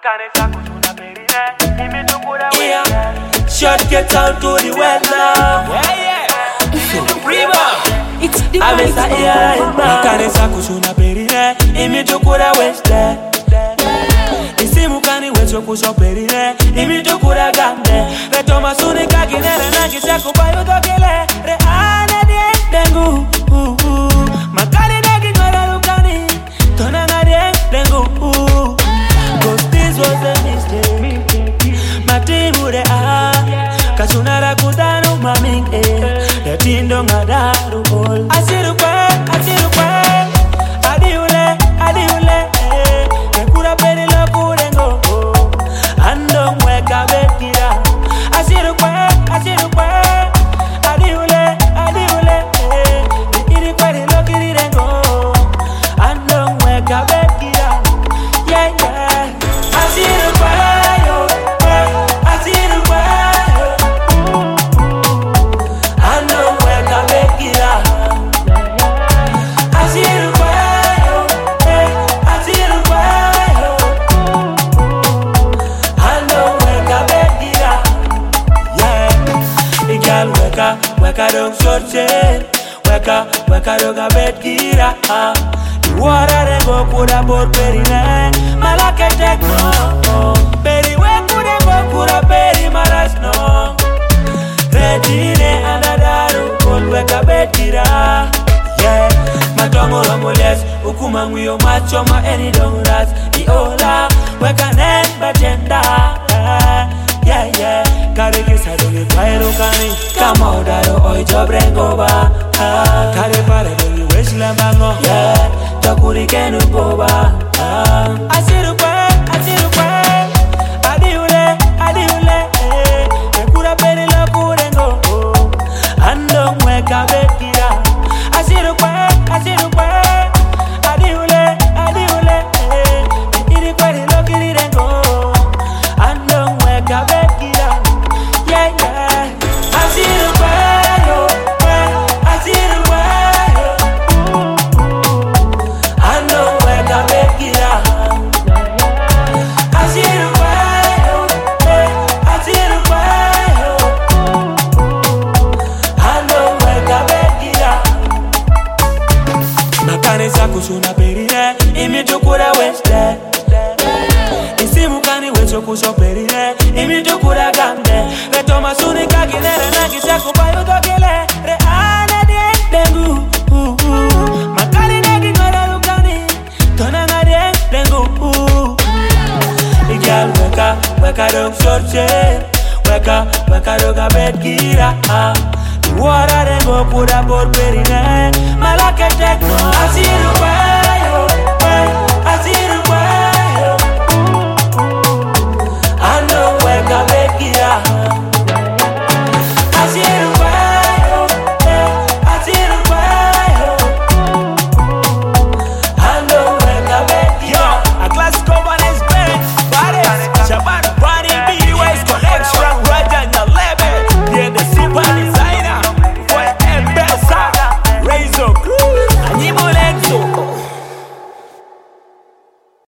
Yeah, short gets out to the west now. It's the Amesa iya makanisa kushuna perine imitukura weste isimukani wecho kusho perine imitukura gambe retoma suni kakinere nakisha kubayo tokele re ane diengu makani negi ngora lukani tona ngari dengu cause this was a mistake matimure kashunara kutanu maming Tindo ngadaru all Asiru kwe Adiule Nekura peri lo kurengo Ando mweka bekira Asiru kwe Adiule Nekiri peri lo kirirengo Ando mweka bekira Yeah Asiru kwe Weka dong shortchen Weka dong abet gira Wara rengo kuda bor perine Malake tekno Peri wekude kuda peri maras no Redine anadaru Kol weka bet gira Yeah Matongo romoles Ukuma nguyo macho ma eni dong ras Iola Weka nen batenda Yeah Kare kisa dongi pairo kani Kama odaro oi jobrengo ba Kare pare dongi wesh lambango Yeah Takuri kenu boba Asiru kwe Adiule Nekura peri lo kurengo Ando mweka bekira Asiru kwe Adiule Nekiri kweri lo kirirengo Ando mweka bekira Yeah Asiru kwe Ando mweka bekira Asiru kwe Ando mweka bekira Makanisa kushuna perine imitukura weste Isimukani wecho kusho perine imitukura gambe Retoma suni kakinere nakisha kubayo tokele Re ane diengu Makali negi ngora lukani Tona ngari dengu Igyal weka dong shortchen Weka dong abet gira Wara rengo kuda bor perine Malake tekno